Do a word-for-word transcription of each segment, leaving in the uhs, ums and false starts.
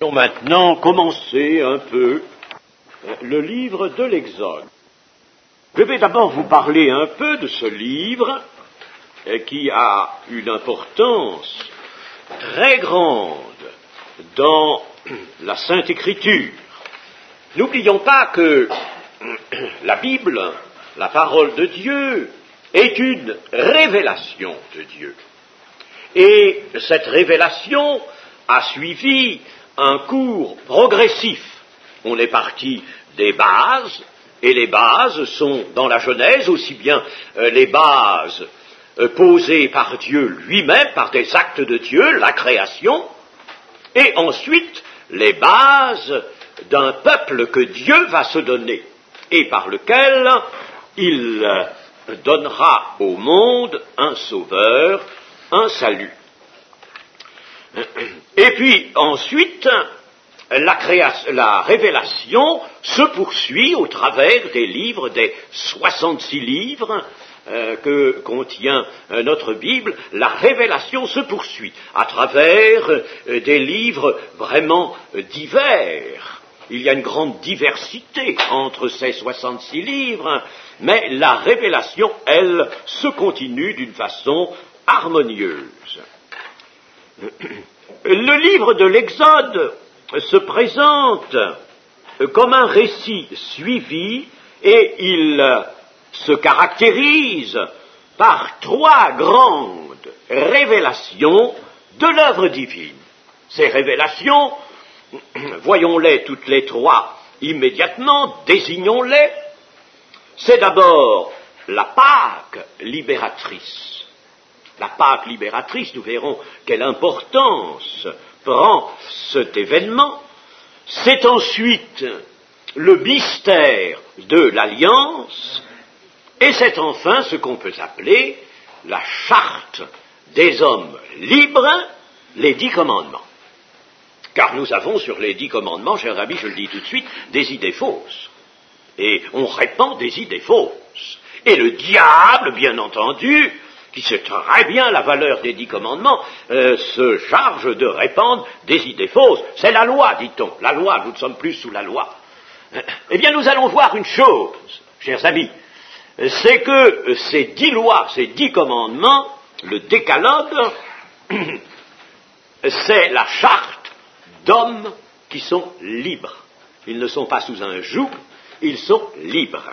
Nous allons maintenant commencer un peu le livre de l'Exode. Je vais d'abord vous parler un peu de ce livre qui a une importance très grande dans la Sainte Écriture. N'oublions pas que la Bible, la parole de Dieu, est une révélation de Dieu. Et cette révélation a suivi un cours progressif. On est parti des bases, et les bases sont dans la Genèse aussi bien euh, les bases euh, posées par Dieu lui-même, par des actes de Dieu, la création, et ensuite les bases d'un peuple que Dieu va se donner, et par lequel il euh, donnera au monde un sauveur, un salut. Et puis ensuite, la, création, la révélation se poursuit au travers des livres, des soixante-six livres euh, que contient euh, notre Bible. La révélation se poursuit à travers euh, des livres vraiment euh, divers. Il y a une grande diversité entre ces soixante-six livres, mais la révélation, elle, se continue d'une façon harmonieuse. Le livre de l'Exode se présente comme un récit suivi et il se caractérise par trois grandes révélations de l'œuvre divine. Ces révélations, voyons-les toutes les trois immédiatement, désignons-les. C'est d'abord la Pâque libératrice. La Pâque libératrice, nous verrons quelle importance prend cet événement. C'est ensuite le mystère de l'Alliance, et c'est enfin ce qu'on peut appeler la charte des hommes libres, les dix commandements. Car nous avons sur les dix commandements, chers amis, je le dis tout de suite, des idées fausses. Et on répand des idées fausses. Et le diable, bien entendu, qui sait très bien la valeur des dix commandements, euh, se charge de répandre des idées fausses. C'est la loi, dit-on. La loi, nous ne sommes plus sous la loi. Eh bien, nous allons voir une chose, chers amis, c'est que ces dix lois, ces dix commandements, le décalogue, c'est la charte d'hommes qui sont libres. Ils ne sont pas sous un joug, ils sont libres.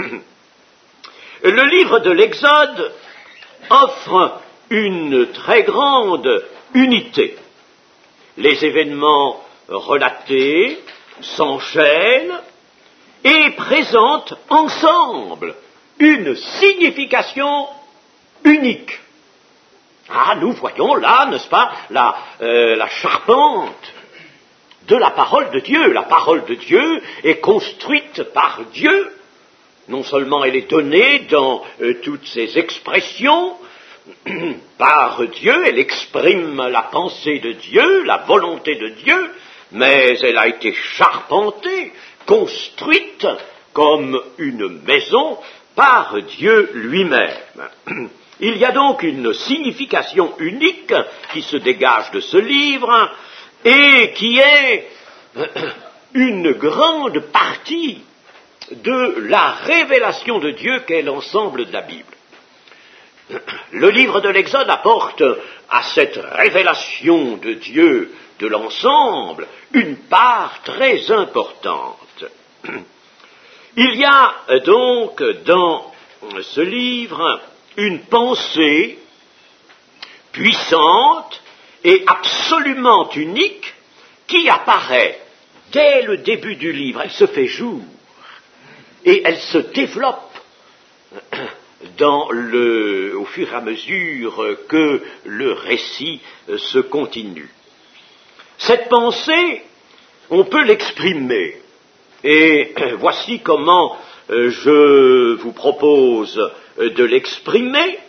Le livre de l'Exode offre une très grande unité. Les événements relatés s'enchaînent et présentent ensemble une signification unique. Ah, nous voyons là, n'est-ce pas, la, euh, la charpente de la parole de Dieu. La parole de Dieu est construite par Dieu. Non seulement elle est donnée dans euh, toutes ses expressions par Dieu, elle exprime la pensée de Dieu, la volonté de Dieu, mais elle a été charpentée, construite comme une maison par Dieu lui-même. Il y a donc une signification unique qui se dégage de ce livre et qui est une grande partie de la révélation de Dieu qu'est l'ensemble de la Bible. Le livre de l'Exode apporte à cette révélation de Dieu de l'ensemble une part très importante. Il y a donc dans ce livre une pensée puissante et absolument unique qui apparaît dès le début du livre. Elle se fait jour. Et elle se développe dans le, au fur et à mesure que le récit se continue. Cette pensée, on peut l'exprimer. Et voici comment je vous propose de l'exprimer.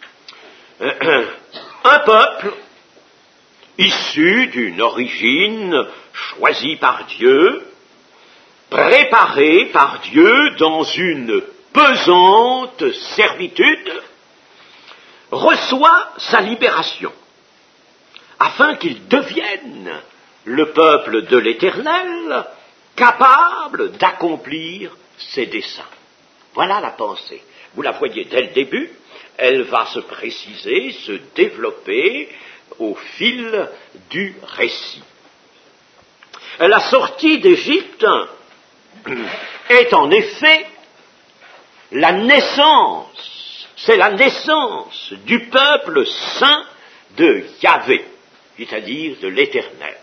Un peuple issu d'une origine choisie par Dieu, préparé par Dieu dans une pesante servitude, reçoit sa libération, afin qu'il devienne le peuple de l'Éternel, capable d'accomplir ses desseins. Voilà la pensée. Vous la voyez dès le début, elle va se préciser, se développer au fil du récit. La sortie d'Égypte est en effet la naissance, c'est la naissance du peuple saint de Yahvé, c'est-à-dire de l'Éternel.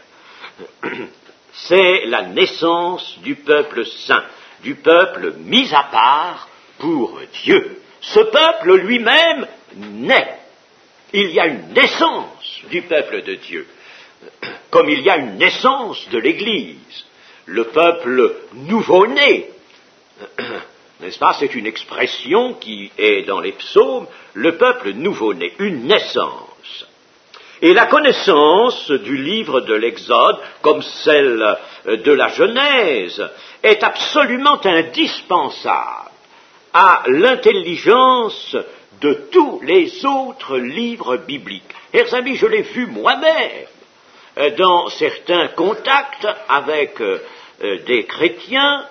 C'est la naissance du peuple saint, du peuple mis à part pour Dieu. Ce peuple lui-même naît. Il y a une naissance du peuple de Dieu, comme il y a une naissance de l'Église. Le peuple nouveau-né, n'est-ce pas, c'est une expression qui est dans les psaumes, le peuple nouveau-né, une naissance. Et la connaissance du livre de l'Exode, comme celle de la Genèse, est absolument indispensable à l'intelligence de tous les autres livres bibliques. Chers amis, je l'ai vu moi-même dans certains contacts avec euh, des chrétiens,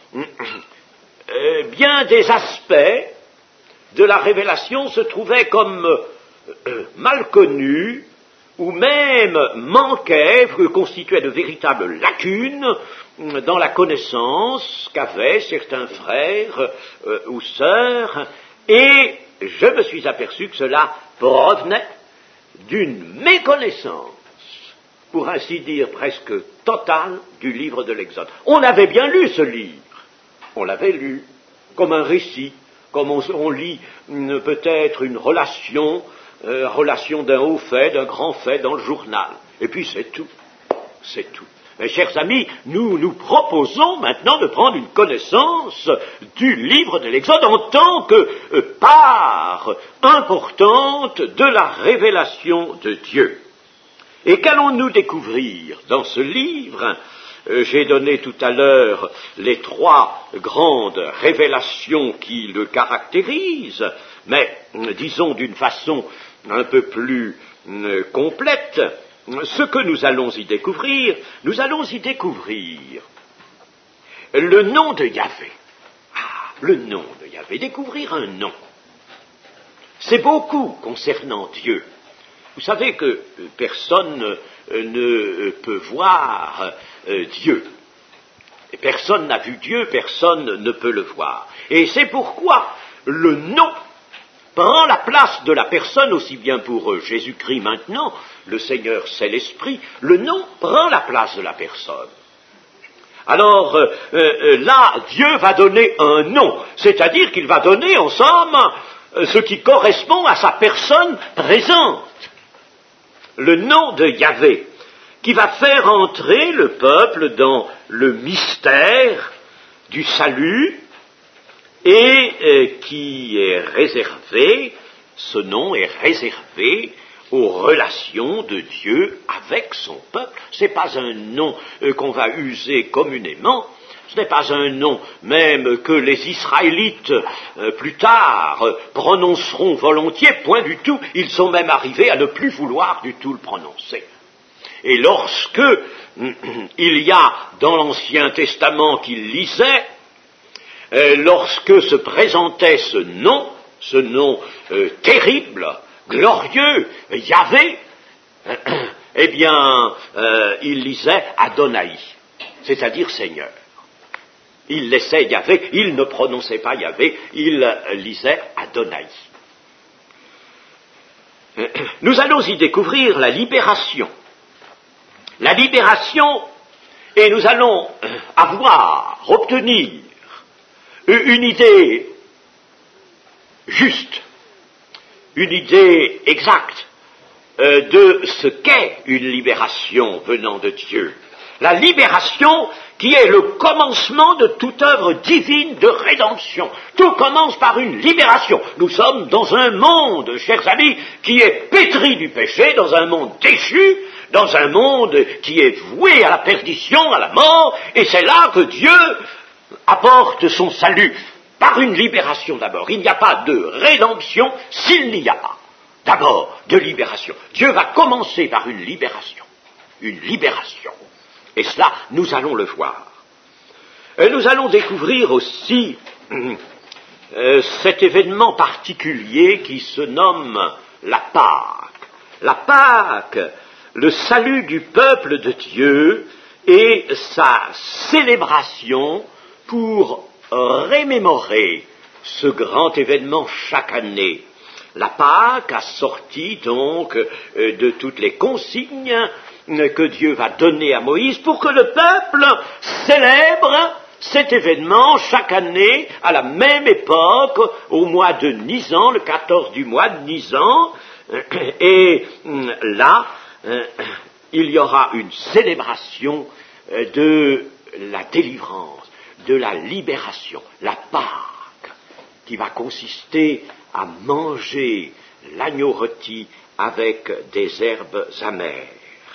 euh, bien des aspects de la révélation se trouvaient comme euh, mal connus, ou même manquaient, constituaient de véritables lacunes dans la connaissance qu'avaient certains frères euh, ou sœurs, et je me suis aperçu que cela provenait d'une méconnaissance, pour ainsi dire presque totale, du livre de l'Exode. On avait bien lu ce livre, on l'avait lu comme un récit, comme on, on lit une, peut-être une relation, euh, relation d'un haut fait, d'un grand fait dans le journal. Et puis c'est tout, c'est tout. Mes chers amis, nous nous proposons maintenant de prendre une connaissance du livre de l'Exode en tant que euh, part importante de la révélation de Dieu. Et qu'allons-nous découvrir dans ce livre ? euh, J'ai donné tout à l'heure les trois grandes révélations qui le caractérisent, mais euh, disons d'une façon un peu plus euh, complète. Ce que nous allons y découvrir, nous allons y découvrir le nom de Yahvé. Ah, le nom de Yahvé, découvrir un nom. C'est beaucoup concernant Dieu. Vous savez que personne ne peut voir Dieu. Et personne n'a vu Dieu, personne ne peut le voir. Et c'est pourquoi le nom prend la place de la personne, aussi bien pour Jésus-Christ maintenant, le Seigneur c'est l'Esprit, le nom prend la place de la personne. Alors euh, euh, là, Dieu va donner un nom, c'est-à-dire qu'il va donner en somme euh, ce qui correspond à sa personne présente. Le nom de Yahvé, qui va faire entrer le peuple dans le mystère du salut, et euh, qui est réservé, ce nom est réservé aux relations de Dieu avec son peuple. Ce n'est pas un nom euh, qu'on va user communément, ce n'est pas un nom même que les Israélites euh, plus tard euh, prononceront volontiers, point du tout, ils sont même arrivés à ne plus vouloir du tout le prononcer. Et lorsque euh, il y a dans l'Ancien Testament qu'ils lisaient, Euh, lorsque se présentait ce nom, ce nom euh, terrible, glorieux, Yahvé, euh, eh bien, euh, il lisait Adonai, c'est-à-dire Seigneur. Il laissait Yahvé, il ne prononçait pas Yahvé, il euh, lisait Adonai. Euh, nous allons y découvrir la libération. La libération, et nous allons euh, avoir, obtenir, une idée juste, une idée exacte euh, de ce qu'est une libération venant de Dieu. La libération qui est le commencement de toute œuvre divine de rédemption. Tout commence par une libération. Nous sommes dans un monde, chers amis, qui est pétri du péché, dans un monde déchu, dans un monde qui est voué à la perdition, à la mort, et c'est là que Dieu apporte son salut, par une libération d'abord. Il n'y a pas de rédemption s'il n'y a pas d'abord de libération. Dieu va commencer par une libération. une libération. Et cela, nous allons le voir. Et nous allons découvrir aussi euh, cet événement particulier qui se nomme la Pâque. La Pâque, le salut du peuple de Dieu et sa célébration pour remémorer ce grand événement chaque année. La Pâque assortie donc euh, de toutes les consignes que Dieu va donner à Moïse pour que le peuple célèbre cet événement chaque année à la même époque, au mois de Nisan, le quatorze du mois de Nisan, et là, il y aura une célébration de la délivrance, de la libération, la Pâque, qui va consister à manger l'agneau rôti avec des herbes amères.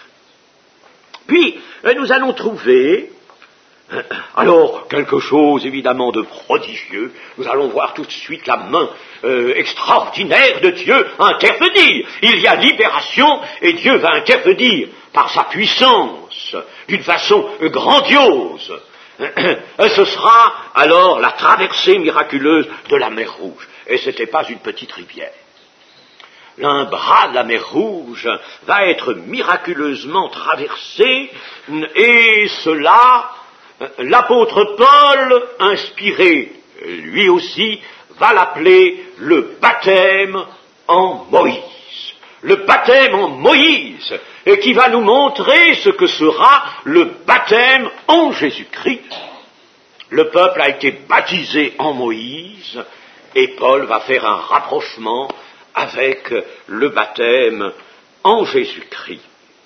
Puis, nous allons trouver, alors, quelque chose évidemment de prodigieux. Nous allons voir tout de suite la main euh, extraordinaire de Dieu intervenir. Il y a libération et Dieu va intervenir par sa puissance, d'une façon euh, grandiose. Ce sera alors la traversée miraculeuse de la mer Rouge. Et ce n'était pas une petite rivière. Un bras de la mer Rouge va être miraculeusement traversé, et cela, l'apôtre Paul, inspiré lui aussi, va l'appeler le baptême en Moïse. Le baptême en Moïse, et qui va nous montrer ce que sera le baptême en Jésus-Christ. Le peuple a été baptisé en Moïse, et Paul va faire un rapprochement avec le baptême en Jésus-Christ.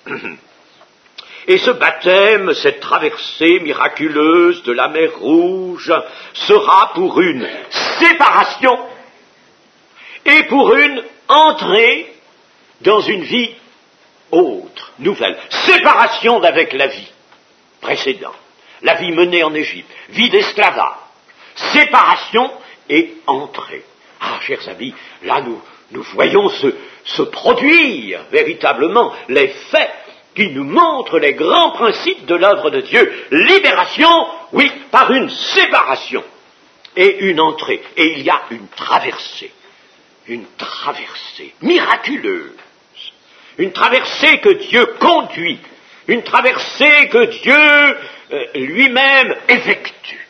Et ce baptême, cette traversée miraculeuse de la mer Rouge, sera pour une séparation et pour une entrée dans une vie autre, nouvelle. Séparation d'avec la vie précédente, la vie menée en Égypte, vie d'esclavage. Séparation et entrée. Ah, chers amis, là nous, nous voyons se, se produire véritablement les faits qui nous montrent les grands principes de l'œuvre de Dieu. Libération, oui, par une séparation et une entrée. Et il y a une traversée, une traversée miraculeuse, une traversée que Dieu conduit, une traversée que Dieu euh, lui-même effectue,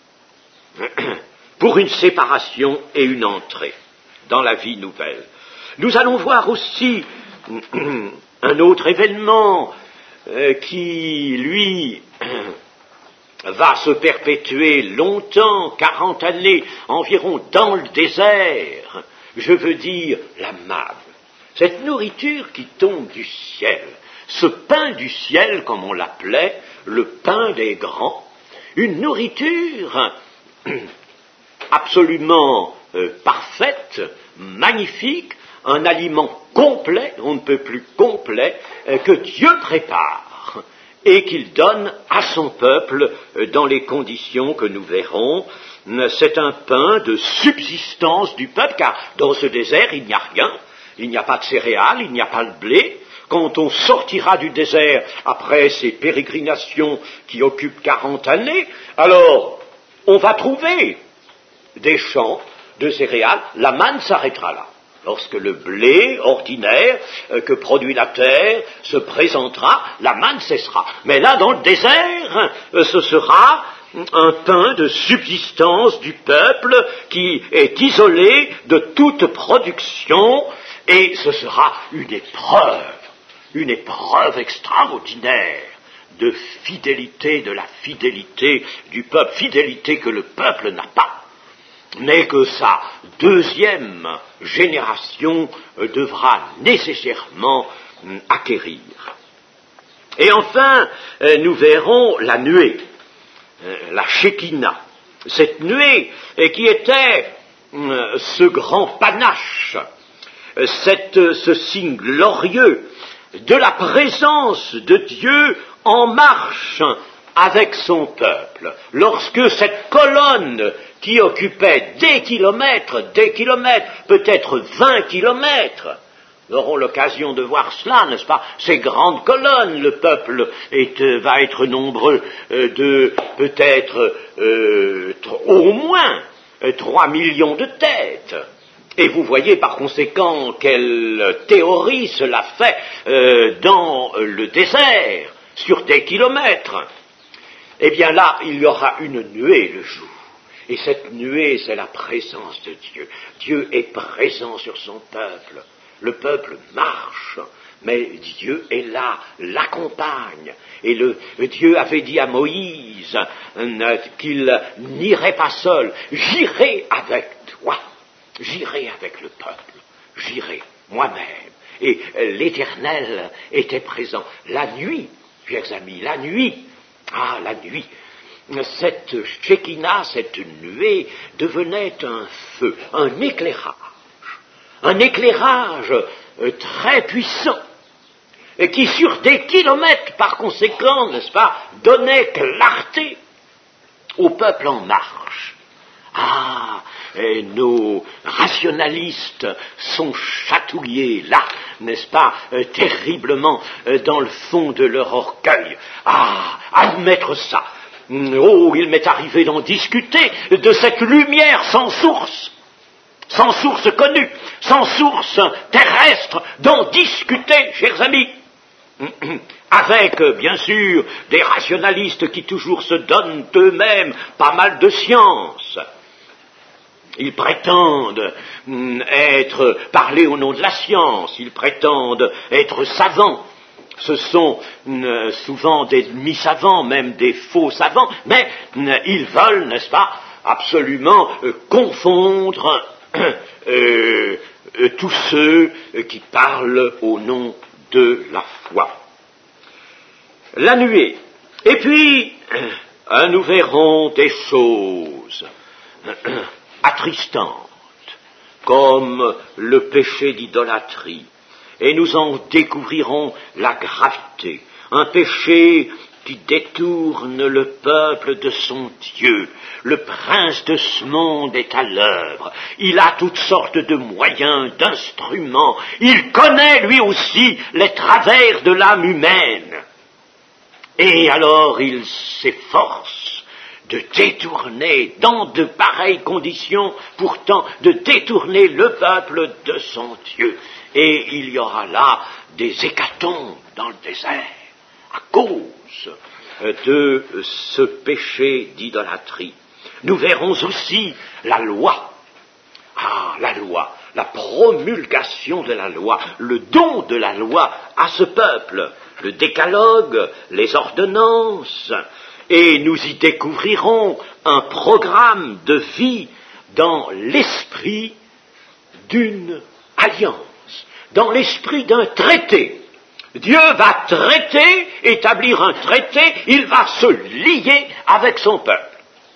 pour une séparation et une entrée dans la vie nouvelle. Nous allons voir aussi un autre événement euh, qui, lui, va se perpétuer longtemps, quarante années environ dans le désert, je veux dire la manne. Cette nourriture qui tombe du ciel, ce pain du ciel, comme on l'appelait, le pain des grands, une nourriture absolument euh, parfaite, magnifique, un aliment complet, on ne peut plus complet, euh, que Dieu prépare et qu'il donne à son peuple euh, dans les conditions que nous verrons. C'est un pain de subsistance du peuple, car dans ce désert, il n'y a rien, il n'y a pas de céréales, il n'y a pas de blé. Quand on sortira du désert après ces pérégrinations qui occupent quarante années, alors on va trouver des champs de céréales, la manne s'arrêtera là. Lorsque le blé ordinaire euh, que produit la terre se présentera, la manne cessera. Mais là, dans le désert, euh, ce sera un pain de subsistance du peuple qui est isolé de toute production, et ce sera une épreuve, une épreuve extraordinaire de fidélité, de la fidélité du peuple, fidélité que le peuple n'a pas, mais que sa deuxième génération devra nécessairement acquérir. Et enfin, nous verrons la nuée, la Shekinah, cette nuée qui était ce grand panache, cette, ce signe glorieux de la présence de Dieu en marche avec son peuple. Lorsque cette colonne qui occupait des kilomètres, des kilomètres, peut-être vingt kilomètres, Nous aurons l'occasion de voir cela, n'est-ce pas? Ces grandes colonnes, le peuple est, euh, va être nombreux euh, de peut-être euh, au moins euh, trois millions de têtes. Et vous voyez par conséquent quelle théorie cela fait euh, dans le désert, sur des kilomètres. Eh bien là, il y aura une nuée le jour. Et cette nuée, c'est la présence de Dieu. Dieu est présent sur son peuple. Le peuple marche, mais Dieu est là, l'accompagne. Et le, Dieu avait dit à Moïse euh, qu'il n'irait pas seul. J'irai avec toi. J'irai avec le peuple. J'irai moi-même. Et euh, l'Éternel était présent. La nuit, chers amis, la nuit. Ah, la nuit. Cette Shekinah, cette nuée, devenait un feu, un éclairage. Un éclairage euh, très puissant, et qui sur des kilomètres par conséquent, n'est-ce pas, donnait clarté au peuple en marche. Ah, et nos rationalistes sont chatouillés là, n'est-ce pas, euh, terriblement euh, dans le fond de leur orgueil. Ah, admettre ça. Oh, il m'est arrivé d'en discuter de cette lumière sans source. Sans source connue, sans source terrestre, d'en discuter, chers amis, avec, bien sûr, des rationalistes qui toujours se donnent eux-mêmes pas mal de science. Ils prétendent être, parler au nom de la science, ils prétendent être savants. Ce sont euh, souvent des demi-savants, même des faux savants, mais euh, ils veulent, n'est-ce pas, absolument euh, confondre Euh, euh, tous ceux qui parlent au nom de la foi. La nuée. Et puis, euh, nous verrons des choses euh, attristantes, comme le péché d'idolâtrie, et nous en découvrirons la gravité. Un péché qui détourne le peuple de son Dieu. Le prince de ce monde est à l'œuvre. Il a toutes sortes de moyens, d'instruments. Il connaît lui aussi les travers de l'âme humaine. Et alors il s'efforce de détourner, dans de pareilles conditions, pourtant, de détourner le peuple de son Dieu. Et il y aura là des hécatombes dans le désert, à cause de ce péché d'idolâtrie. Nous verrons aussi la loi. Ah, la loi, la promulgation de la loi, le don de la loi à ce peuple, le décalogue, les ordonnances, et nous y découvrirons un programme de vie dans l'esprit d'une alliance, dans l'esprit d'un traité. Dieu va traiter, établir un traité, il va se lier avec son peuple.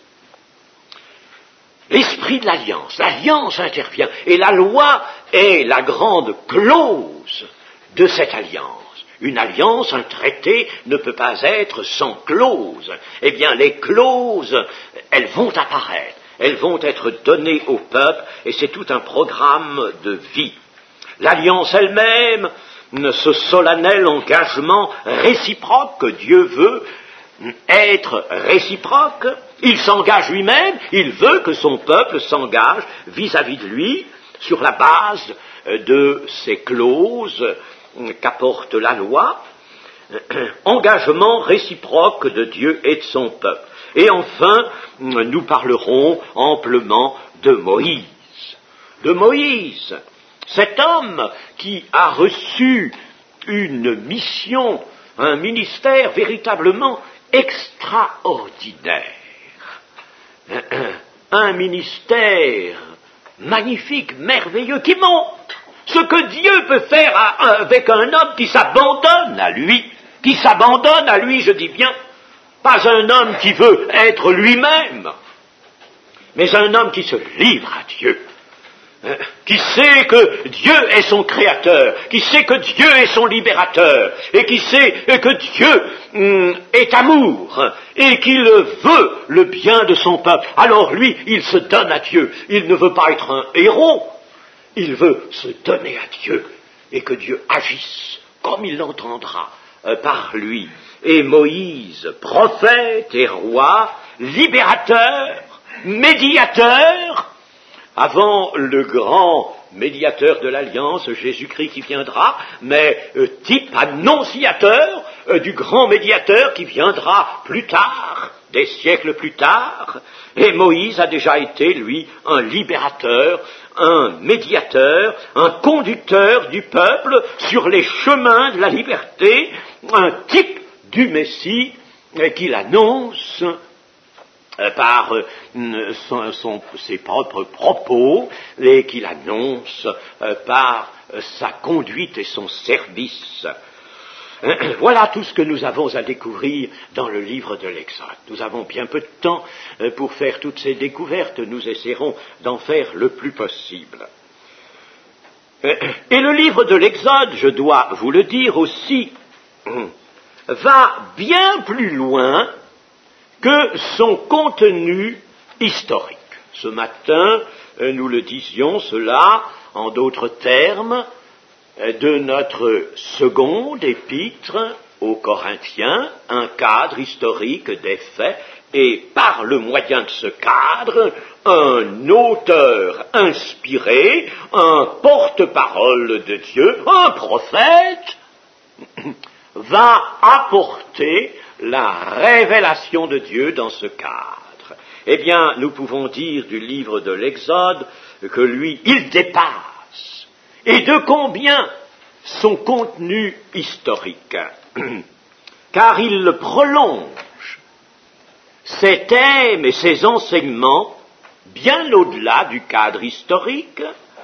L'esprit de l'alliance, l'alliance intervient, et la loi est la grande clause de cette alliance. Une alliance, un traité, ne peut pas être sans clause. Eh bien, les clauses, elles vont apparaître, elles vont être données au peuple, et c'est tout un programme de vie. L'alliance elle-même, ce solennel engagement réciproque que Dieu veut être réciproque, il s'engage lui-même, il veut que son peuple s'engage vis-à-vis de lui sur la base de ces clauses qu'apporte la loi, engagement réciproque de Dieu et de son peuple. Et enfin, nous parlerons amplement de Moïse. De Moïse, cet homme qui a reçu une mission, un ministère véritablement extraordinaire. Un ministère magnifique, merveilleux, qui montre ce que Dieu peut faire à, avec un homme qui s'abandonne à lui, qui s'abandonne à lui, je dis bien, pas un homme qui veut être lui-même, mais un homme qui se livre à Dieu, qui sait que Dieu est son créateur, qui sait que Dieu est son libérateur, et qui sait que Dieu hum, est amour, et qu'il veut le bien de son peuple. Alors lui, il se donne à Dieu. Il ne veut pas être un héros, il veut se donner à Dieu. et que Dieu agisse comme il l'entendra euh, par lui. Et Moïse, prophète et roi, libérateur, médiateur, avant le grand médiateur de l'Alliance, Jésus-Christ qui viendra, mais euh, type annonciateur euh, du grand médiateur qui viendra plus tard, des siècles plus tard. Et Moïse a déjà été, lui, un libérateur, un médiateur, un conducteur du peuple sur les chemins de la liberté, un type du Messie euh, qu'il annonce euh, par euh, son, son, ses propres propos et qu'il annonce euh, par euh, sa conduite et son service. Voilà tout ce que nous avons à découvrir dans le livre de l'Exode. Nous avons bien peu de temps pour faire toutes ces découvertes, nous essaierons d'en faire le plus possible. Et le livre de l'Exode, je dois vous le dire aussi, va bien plus loin que son contenu historique. Ce matin, nous le disions cela en d'autres termes, de notre seconde épître aux Corinthiens, un cadre historique des faits, et par le moyen de ce cadre, un auteur inspiré, un porte-parole de Dieu, un prophète, va apporter la révélation de Dieu dans ce cadre. Eh bien, nous pouvons dire du livre de l'Exode que lui, il dépasse. Et de combien son contenu historique, car il le prolonge, ses thèmes et ses enseignements, bien au-delà du cadre historique,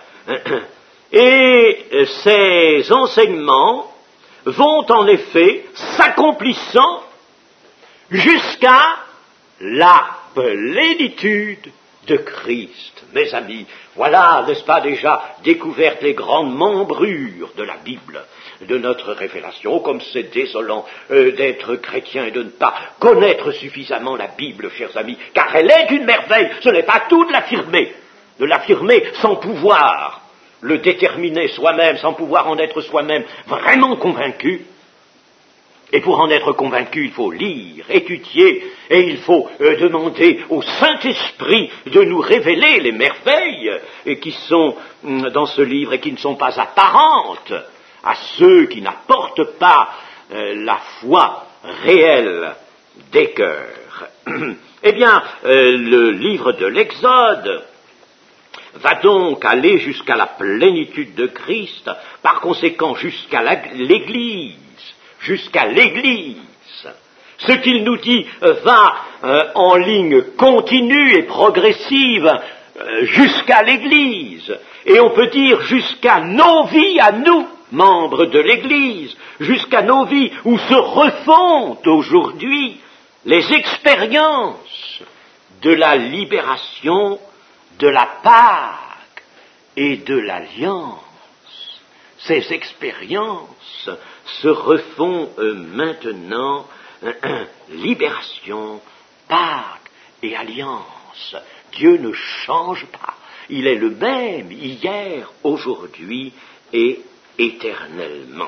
et ces enseignements vont en effet s'accomplissant jusqu'à la plénitude de Christ. Mes amis, voilà, n'est-ce pas déjà, découvert les grandes membrures de la Bible, de notre révélation. Oh, comme c'est désolant euh, d'être chrétien et de ne pas connaître suffisamment la Bible, chers amis, car elle est une merveille, ce n'est pas tout de l'affirmer, de l'affirmer sans pouvoir le déterminer soi-même, sans pouvoir en être soi-même vraiment convaincu. Et pour en être convaincu, il faut lire, étudier, et il faut euh, demander au Saint-Esprit de nous révéler les merveilles euh, qui sont euh, dans ce livre et qui ne sont pas apparentes à ceux qui n'apportent pas euh, la foi réelle des cœurs. Eh bien, euh, le livre de l'Exode va donc aller jusqu'à la plénitude de Christ, par conséquent jusqu'à la, l'Église, jusqu'à l'Église. Ce qu'il nous dit euh, va euh, en ligne continue et progressive euh, jusqu'à l'Église, et on peut dire jusqu'à nos vies à nous, membres de l'Église, jusqu'à nos vies où se refont aujourd'hui les expériences de la libération, de la Pâque et de l'Alliance. Ces expériences se refont euh, maintenant euh, euh, libération, Pâque et Alliance. Dieu ne change pas. Il est le même hier, aujourd'hui et éternellement.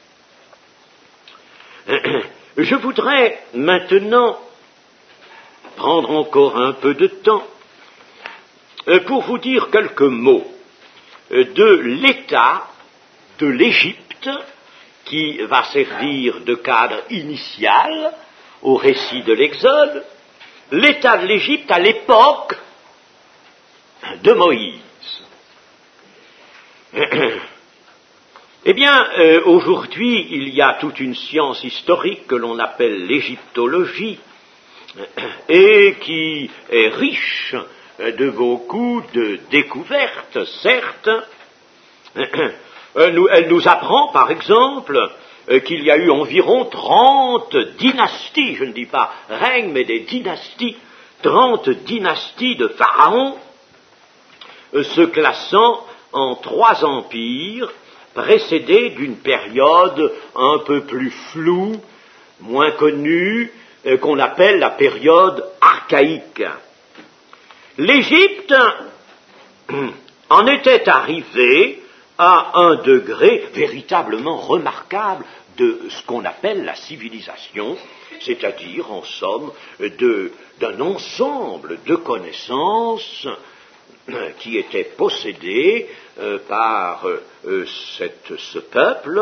Je voudrais maintenant prendre encore un peu de temps pour vous dire quelques mots de l'état de l'Égypte qui va servir de cadre initial au récit de l'Exode, l'état de l'Égypte à l'époque de Moïse. Eh bien, euh, aujourd'hui, il y a toute une science historique que l'on appelle l'égyptologie et qui est riche de beaucoup de découvertes, certes. Elle nous, elle nous apprend, par exemple, qu'il y a eu environ trente dynasties, je ne dis pas règnes, mais des dynasties, trente dynasties de pharaons, se classant en trois empires, précédés d'une période un peu plus floue, moins connue, euh, qu'on appelle la période archaïque. L'Égypte en était arrivée à un degré véritablement remarquable de ce qu'on appelle la civilisation, c'est-à-dire, en somme, de, d'un ensemble de connaissances qui étaient possédées euh, par euh, cette, ce peuple,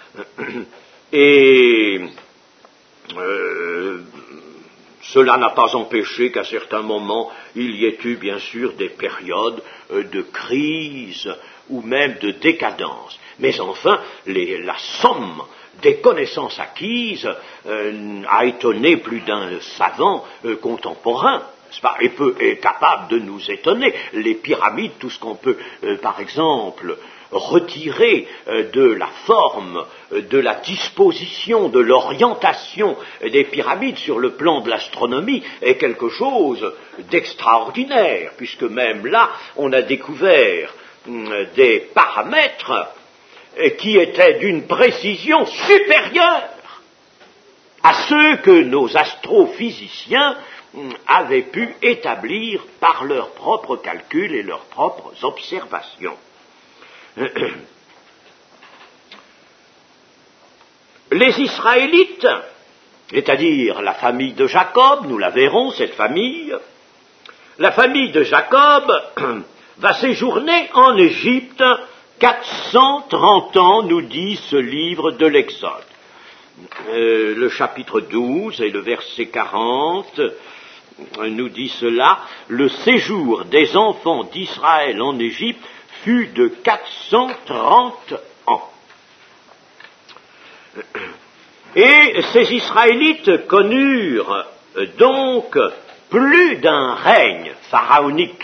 et euh, cela n'a pas empêché qu'à certains moments, il y ait eu bien sûr des périodes euh, de crise ou même de décadence. Mais enfin, les, la somme des connaissances acquises euh, a étonné plus d'un savant euh, contemporain, n'est-ce pas, et peut, est capable de nous étonner. Les pyramides, tout ce qu'on peut, euh, par exemple, retirer euh, de la forme, euh, de la disposition, de l'orientation des pyramides sur le plan de l'astronomie est quelque chose d'extraordinaire, puisque même là, on a découvert euh, des paramètres euh, qui étaient d'une précision supérieure à ceux que nos astrophysiciens euh, avaient pu établir par leurs propres calculs et leurs propres observations. Les Israélites, c'est-à-dire la famille de Jacob, nous la verrons, cette famille, la famille de Jacob va séjourner en Égypte quatre cent trente ans, nous dit ce livre de l'Exode. Euh, le chapitre douze et le verset quarante nous dit cela: le séjour des enfants d'Israël en Égypte fut de quatre cent trente ans. Et ces Israélites connurent donc plus d'un règne pharaonique.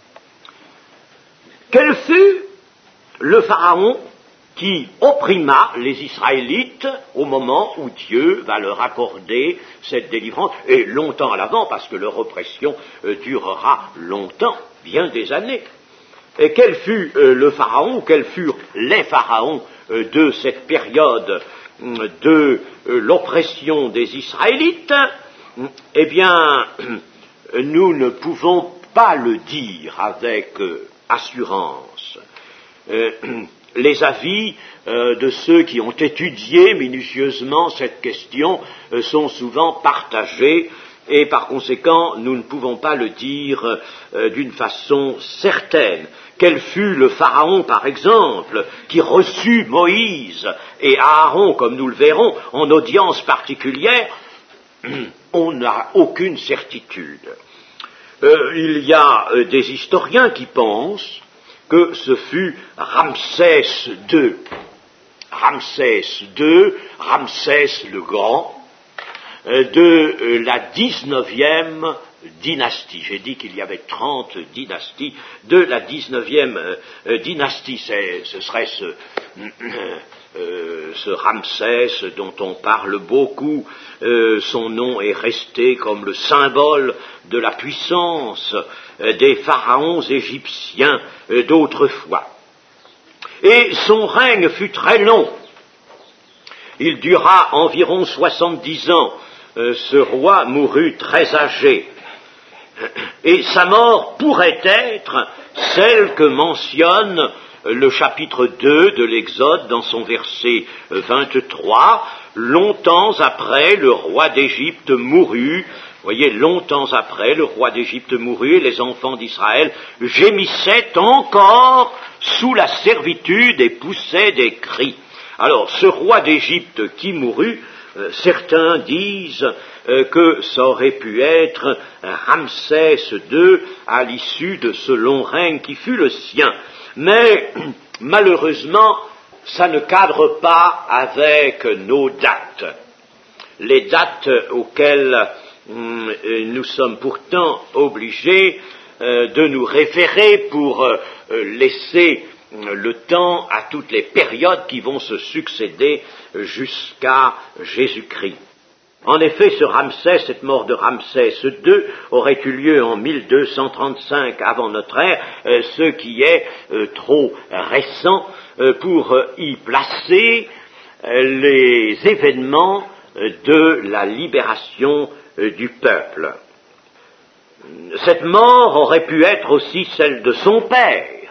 Quel fut le pharaon qui opprima les Israélites au moment où Dieu va leur accorder cette délivrance, et longtemps à l'avant, parce que leur oppression durera longtemps, bien des années. Et quel fut euh, le pharaon, ou quels furent les pharaons euh, de cette période euh, de euh, l'oppression des Israélites? Eh bien, euh, nous ne pouvons pas le dire avec euh, assurance. Euh, les avis euh, de ceux qui ont étudié minutieusement cette question euh, sont souvent partagés, et par conséquent, nous ne pouvons pas le dire euh, d'une façon certaine. Quel fut le pharaon, par exemple, qui reçut Moïse et Aaron, comme nous le verrons, en audience particulière? On n'a aucune certitude. Euh, il y a euh, des historiens qui pensent que ce fut Ramsès deux. Ramsès deux, Ramsès le Grand, euh, de euh, la dix-neuvième dynastie. J'ai dit qu'il y avait trente dynasties, de la dix-neuvième euh, dynastie. C'est, ce serait ce, euh, ce Ramsès dont on parle beaucoup. Euh, son nom est resté comme le symbole de la puissance euh, des pharaons égyptiens euh, d'autrefois. Et son règne fut très long. Il dura environ soixante-dix ans. Euh, ce roi mourut très âgé. Et sa mort pourrait être celle que mentionne le chapitre deux de l'Exode dans son verset vingt-trois. Longtemps après, le roi d'Égypte mourut. Vous voyez, longtemps après, le roi d'Égypte mourut et les enfants d'Israël gémissaient encore sous la servitude et poussaient des cris. Alors, ce roi d'Égypte qui mourut, euh, certains disent euh, que ça aurait pu être Ramsès deux à l'issue de ce long règne qui fut le sien. Mais, malheureusement, ça ne cadre pas avec nos dates. Les dates auxquelles hum, nous sommes pourtant obligés euh, de nous référer pour euh, laisser le temps à toutes les périodes qui vont se succéder jusqu'à Jésus-Christ. En effet, ce Ramsès, cette mort de Ramsès deux, aurait eu lieu en mille deux cent trente-cinq avant notre ère, euh, ce qui est euh, trop récent euh, pour euh, y placer euh, les événements euh, de la libération euh, du peuple. Cette mort aurait pu être aussi celle de son père,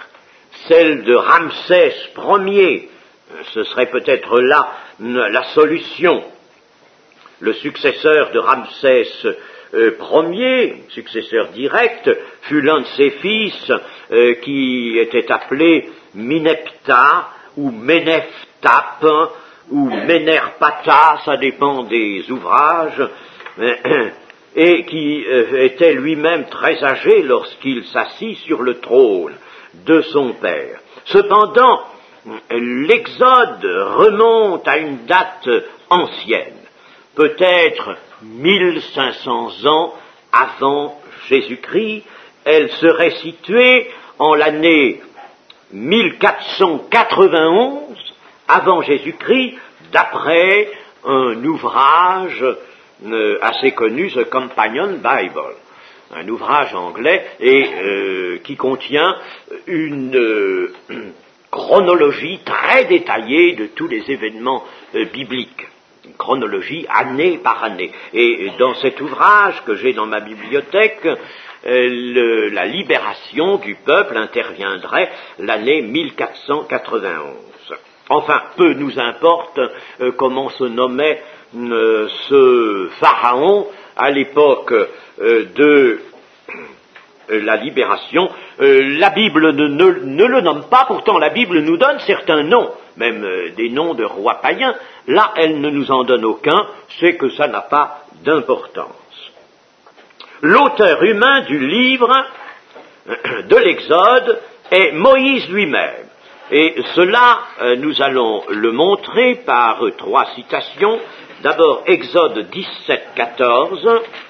celle de Ramsès Ier. Ce serait peut-être là la solution. Le successeur de Ramsès euh, Ier, successeur direct, fut l'un de ses fils euh, qui était appelé Minepta ou Meneftap ou Menerpata, ça dépend des ouvrages, et qui euh, était lui-même très âgé lorsqu'il s'assit sur le trône de son père. Cependant, l'Exode remonte à une date ancienne, peut-être mille cinq cents ans avant Jésus-Christ. Elle serait située en l'année mille quatre cent quatre-vingt-onze avant Jésus-Christ, d'après un ouvrage euh, assez connu, The Companion Bible, un ouvrage anglais et euh, qui contient une euh, chronologie très détaillée de tous les événements euh, bibliques, une chronologie année par année. Et dans cet ouvrage que j'ai dans ma bibliothèque, euh, le, la libération du peuple interviendrait l'année mille quatre cent quatre-vingt-onze. Enfin, peu nous importe euh, comment se nommait euh, ce pharaon à l'époque euh, de euh, la libération. Euh, la Bible ne, ne, ne le nomme pas, pourtant la Bible nous donne certains noms, même euh, des noms de rois païens. Là, elle ne nous en donne aucun, c'est que ça n'a pas d'importance. L'auteur humain du livre de l'Exode est Moïse lui-même. Et cela, euh, nous allons le montrer par euh, trois citations. D'abord, Exode dix-sept, quatorze.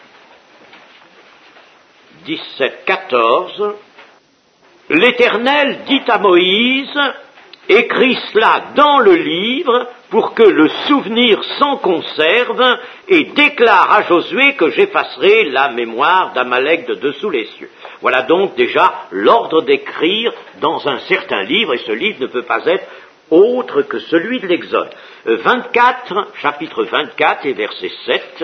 dix-sept, quatorze. L'Éternel dit à Moïse, écris cela dans le livre pour que le souvenir s'en conserve et déclare à Josué que j'effacerai la mémoire d'Amalek de dessous les cieux. Voilà donc déjà l'ordre d'écrire dans un certain livre, et ce livre ne peut pas être autre que celui de l'Exode. vingt-quatre, chapitre vingt-quatre et verset sept.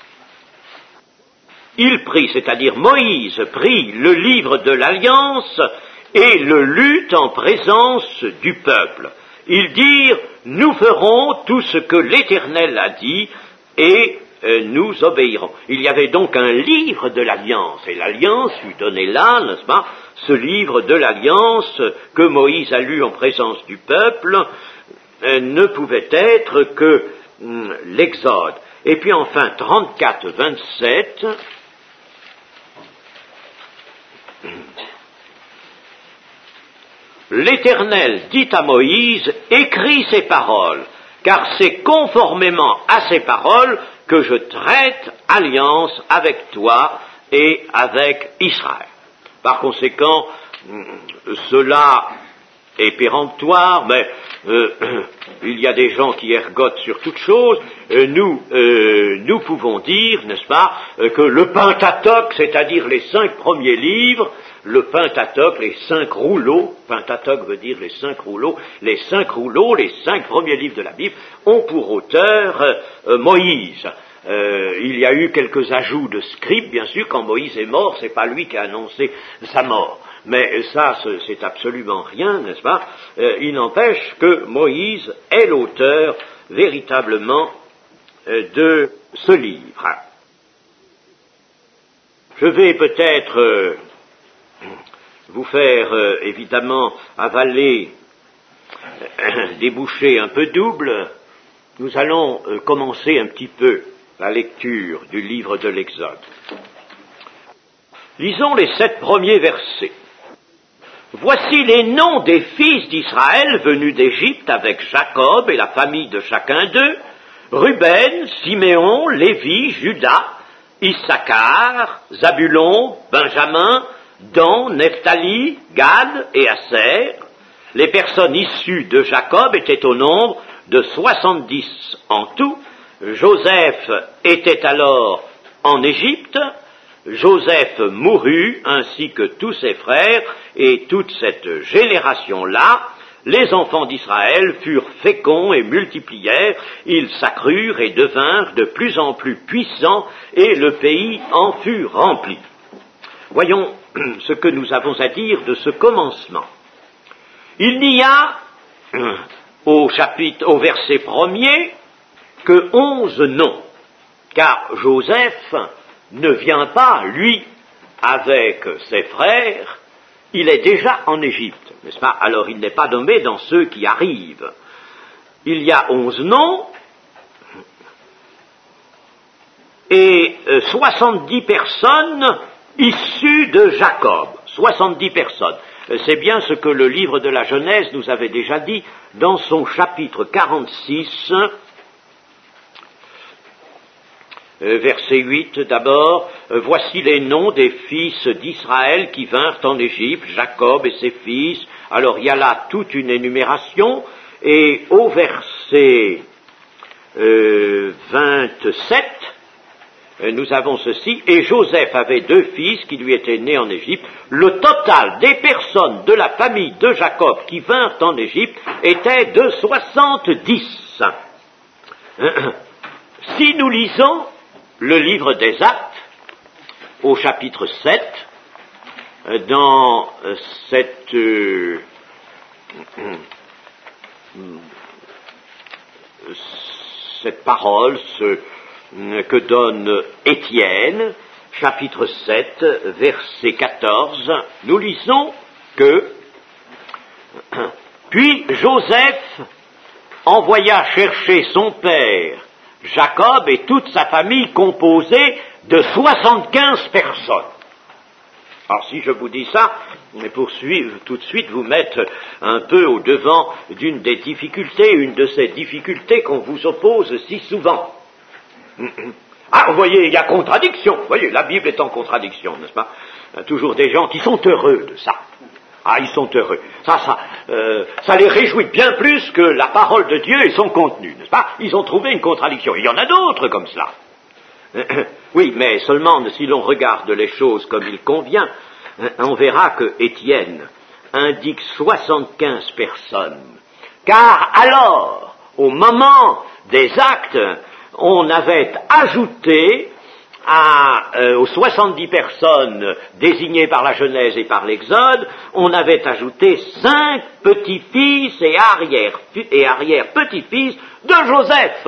Il prit, c'est-à-dire Moïse prit le livre de l'Alliance et le lut en présence du peuple. Ils dirent, nous ferons tout ce que l'Éternel a dit et euh, nous obéirons. Il y avait donc un livre de l'Alliance, et l'Alliance fut donnée là, n'est-ce pas? Ce livre de l'Alliance que Moïse a lu en présence du peuple euh, ne pouvait être que hum, l'Exode. Et puis enfin, trente-quatre, vingt-sept... L'Éternel dit à Moïse, écris ces paroles, car c'est conformément à ces paroles que je traite alliance avec toi et avec Israël. Par conséquent, cela est péremptoire, mais euh, il y a des gens qui ergotent sur toute chose. Euh, nous, euh, nous pouvons dire, n'est-ce pas, euh, que le Pentateuque, c'est-à-dire les cinq premiers livres, le Pentateuque, les cinq rouleaux, Pentateuque veut dire les cinq rouleaux, les cinq rouleaux, les cinq premiers livres de la Bible, ont pour auteur euh, Moïse. Euh, il y a eu quelques ajouts de scribes, bien sûr, quand Moïse est mort, c'est pas lui qui a annoncé sa mort. Mais ça, c'est absolument rien, n'est-ce pas? euh, Il n'empêche que Moïse est l'auteur véritablement euh, de ce livre. Je vais peut-être euh, vous faire euh, évidemment avaler euh, des bouchées un peu doubles. Nous allons euh, commencer un petit peu la lecture du livre de l'Exode. Lisons les sept premiers versets. Voici les noms des fils d'Israël venus d'Égypte avec Jacob et la famille de chacun d'eux, Ruben, Siméon, Lévi, Juda, Issachar, Zabulon, Benjamin, Dan, Nephtali, Gad et Aser. Les personnes issues de Jacob étaient au nombre de soixante-dix en tout. Joseph était alors en Égypte. Joseph mourut, ainsi que tous ses frères, et toute cette génération-là. Les enfants d'Israël furent féconds et multiplièrent, ils s'accrurent et devinrent de plus en plus puissants, et le pays en fut rempli. Voyons ce que nous avons à dire de ce commencement. Il n'y a, au chapitre, au verset premier, que onze noms, car Joseph ne vient pas, lui, avec ses frères, il est déjà en Égypte, n'est-ce pas? Alors il n'est pas nommé dans ceux qui arrivent. Il y a onze noms, et euh, soixante-dix personnes issues de Jacob. soixante-dix personnes. C'est bien ce que le livre de la Genèse nous avait déjà dit dans son chapitre quarante-six, euh, verset huit d'abord. euh, Voici les noms des fils d'Israël qui vinrent en Égypte, Jacob et ses fils. Alors il y a là toute une énumération, et au verset euh, vingt-sept, nous avons ceci, et Joseph avait deux fils qui lui étaient nés en Égypte. Le total des personnes de la famille de Jacob qui vinrent en Égypte était de soixante-dix. Si nous lisons le livre des Actes, au chapitre sept, dans cette, euh, cette parole, ce que donne Étienne, chapitre sept, verset quatorze, nous lisons que « Puis Joseph envoya chercher son père, Jacob, et toute sa famille composée de soixante-quinze personnes. » Alors si je vous dis ça, pour suivre, tout de suite vous mettre un peu au devant d'une des difficultés, une de ces difficultés qu'on vous oppose si souvent. Ah, vous voyez, il y a contradiction. Vous voyez, la Bible est en contradiction, n'est-ce pas? Il y a toujours des gens qui sont heureux de ça. Ah, ils sont heureux. Ça, ça, euh, ça les réjouit bien plus que la parole de Dieu et son contenu, n'est-ce pas? Ils ont trouvé une contradiction. Il y en a d'autres comme cela. Oui, mais seulement si l'on regarde les choses comme il convient, on verra que Étienne indique soixante-quinze personnes. Car alors, au moment des actes, on avait ajouté à, euh, aux soixante-dix personnes désignées par la Genèse et par l'Exode, on avait ajouté cinq petits-fils et arrière, et arrière-petits-fils de Joseph.